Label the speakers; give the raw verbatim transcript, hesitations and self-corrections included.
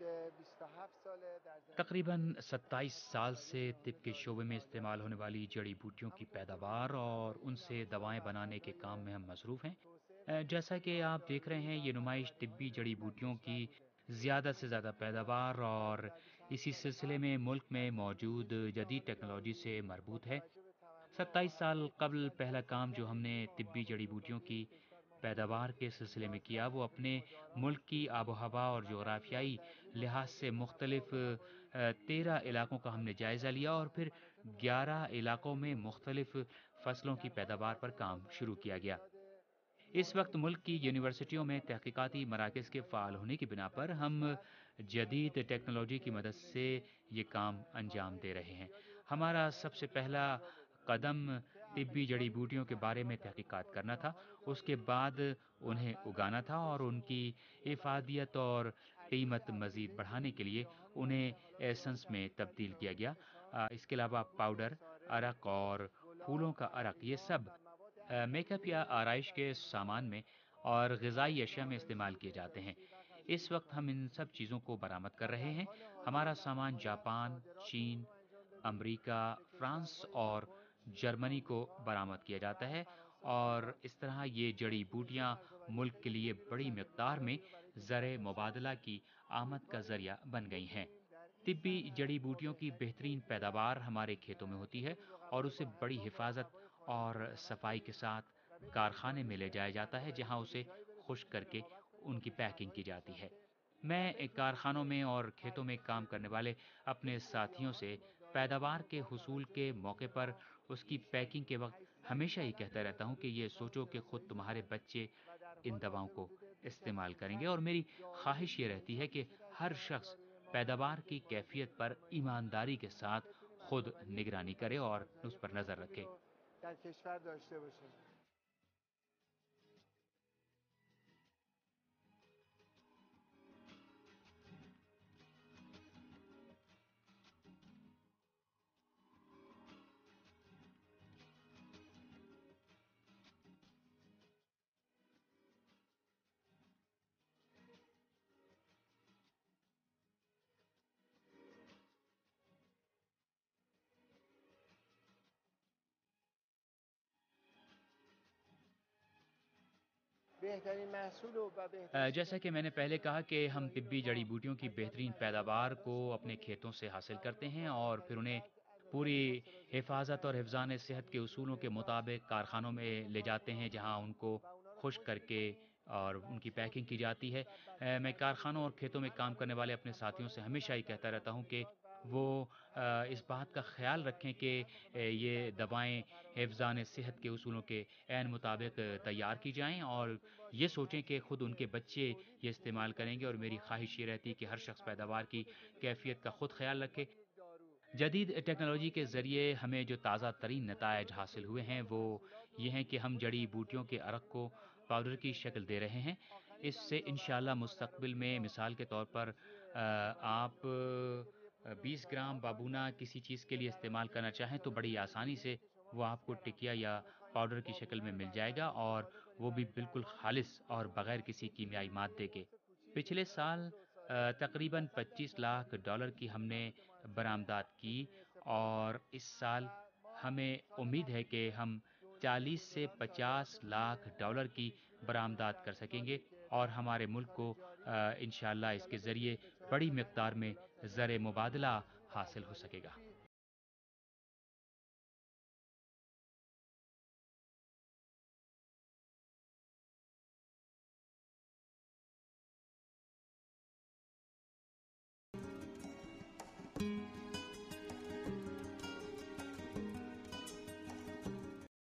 Speaker 1: تقریباً ستائیس سال سے طب کے شعبے میں استعمال ہونے والی جڑی بوٹیوں کی پیداوار اور ان سے دوائیں بنانے کے کام میں ہم مصروف ہیں۔ اہ، جیسا کہ آپ دیکھ رہے ہیں، یہ نمائش طبی جڑی بوٹیوں کی زیادہ سے زیادہ پیداوار اور اسی سلسلے میں ملک میں موجود جدید ٹیکنالوجی سے مربوط ہے۔ ستائیس سال قبل پہلا کام جو ہم نے طبی جڑی بوٹیوں کی پیداوار کے سلسلے میں کیا، وہ اپنے ملک کی آب و ہوا اور جغرافیائی لحاظ سے مختلف تیرہ علاقوں کا ہم نے جائزہ لیا اور پھر گیارہ علاقوں میں مختلف فصلوں کی پیداوار پر کام شروع کیا گیا۔ اس وقت ملک کی یونیورسٹیوں میں تحقیقاتی مراکز کے فعال ہونے کی بنا پر ہم جدید ٹیکنالوجی کی مدد سے یہ کام انجام دے رہے ہیں۔ ہمارا سب سے پہلا قدم طبی جڑی بوٹیوں کے بارے میں تحقیقات کرنا تھا، اس کے بعد انہیں اگانا تھا اور ان کی افادیت اور قیمت مزید بڑھانے کے لیے انہیں ایسنس میں تبدیل کیا گیا۔ آ، اس کے علاوہ پاؤڈر، عرق اور پھولوں کا عرق، یہ سب میک اپ یا آرائش کے سامان میں اور غذائی اشیاء میں استعمال کیے جاتے ہیں۔ اس وقت ہم ان سب چیزوں کو برآمد کر رہے ہیں۔ ہمارا سامان جاپان، چین، امریکہ، فرانس اور جرمنی کو برآمد کیا جاتا ہے اور اس طرح یہ جڑی بوٹیاں ملک کے لیے بڑی مقدار میں زر مبادلہ کی آمد کا ذریعہ بن گئی ہیں۔ طبی جڑی بوٹیوں کی بہترین پیداوار ہمارے کھیتوں میں ہوتی ہے اور اسے بڑی حفاظت اور صفائی کے ساتھ کارخانے میں لے جایا جاتا ہے، جہاں اسے خشک کر کے ان کی پیکنگ کی جاتی ہے۔ میں کارخانوں میں اور کھیتوں میں کام کرنے والے اپنے ساتھیوں سے پیداوار کے حصول کے موقع پر اس کی پیکنگ کے وقت ہمیشہ یہ کہتا رہتا ہوں کہ یہ سوچو کہ خود تمہارے بچے ان دواؤں کو استعمال کریں گے، اور میری خواہش یہ رہتی ہے کہ ہر شخص پیداوار کی کیفیت پر ایمانداری کے ساتھ خود نگرانی کرے اور اس پر نظر رکھے۔ جیسا کہ میں نے پہلے کہا کہ ہم طبی جڑی بوٹیوں کی بہترین پیداوار کو اپنے کھیتوں سے حاصل کرتے ہیں اور پھر انہیں پوری حفاظت اور حفظان صحت کے اصولوں کے مطابق کارخانوں میں لے جاتے ہیں، جہاں ان کو خشک کر کے اور ان کی پیکنگ کی جاتی ہے۔ میں کارخانوں اور کھیتوں میں کام کرنے والے اپنے ساتھیوں سے ہمیشہ یہ کہتا رہتا ہوں کہ وہ اس بات کا خیال رکھیں کہ یہ دوائیں حفظان صحت کے اصولوں کے عین مطابق تیار کی جائیں اور یہ سوچیں کہ خود ان کے بچے یہ استعمال کریں گے، اور میری خواہش یہ رہتی ہے کہ ہر شخص پیداوار کی کیفیت کا خود خیال رکھے۔ جدید ٹیکنالوجی کے ذریعے ہمیں جو تازہ ترین نتائج حاصل ہوئے ہیں وہ یہ ہیں کہ ہم جڑی بوٹیوں کے عرق کو پاؤڈر کی شکل دے رہے ہیں۔ اس سے انشاءاللہ مستقبل میں مثال کے طور پر آپ بیس گرام بابونا کسی چیز کے لیے استعمال کرنا چاہیں تو بڑی آسانی سے وہ آپ کو ٹکیا یا پاؤڈر کی شکل میں مل جائے گا، اور وہ بھی بالکل خالص اور بغیر کسی کیمیائی مادے کے۔ پچھلے سال تقریباً پچیس لاکھ ڈالر کی ہم نے برآمدات کی اور اس سال ہمیں امید ہے کہ ہم چالیس سے پچاس لاکھ ڈالر کی برآمدات کر سکیں گے اور ہمارے ملک کو انشاءاللہ اس کے ذریعے بڑی مقدار میں زر مبادلہ حاصل ہو سکے گا۔